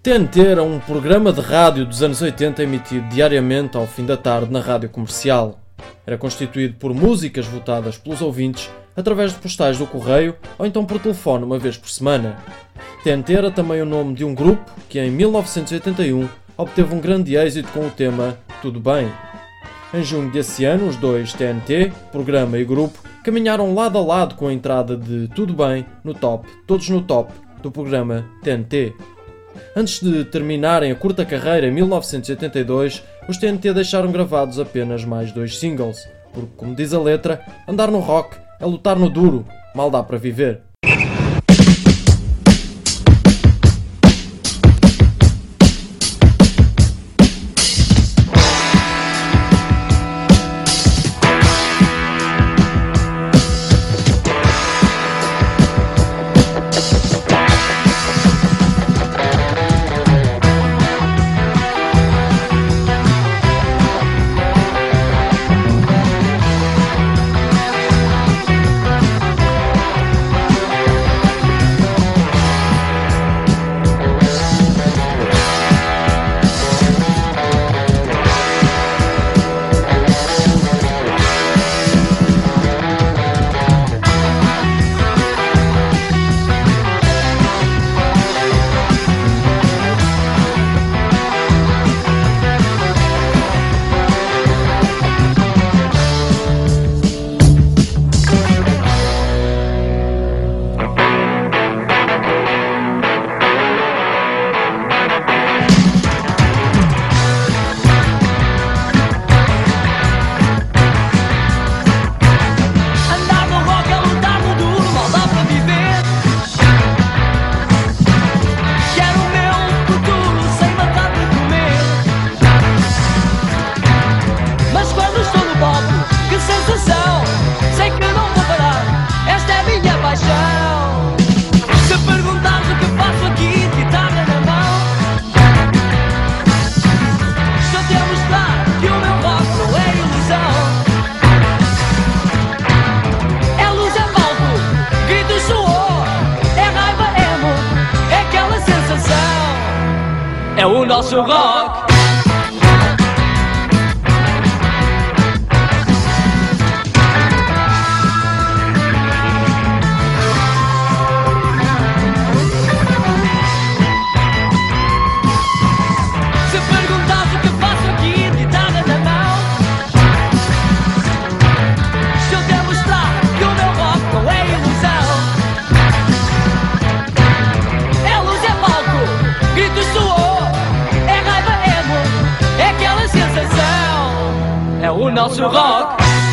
TNT era um programa de rádio dos anos 80 emitido diariamente ao fim da tarde na rádio comercial. Era constituído por músicas votadas pelos ouvintes através de postais do correio ou então por telefone uma vez por semana. TNT era também o nome de um grupo que em 1981 obteve um grande êxito com o tema Tudo Bem. Em junho desse ano, os dois TNT, programa e grupo, caminharam lado a lado com a entrada de Tudo Bem no top, todos no top, do programa TNT. Antes de terminarem a curta carreira em 1982, os TNT deixaram gravados apenas mais 2 singles, porque, como diz a letra, andar no rock é lutar no duro, mal dá para viver. É o nosso rock. Se perguntas o que faço aqui, guitarra na mão, se eu demonstrar que o meu rock não é ilusão, é luz, é palco, gritos, suor, é raiva, é amor, é aquela sensação. É o nosso rock.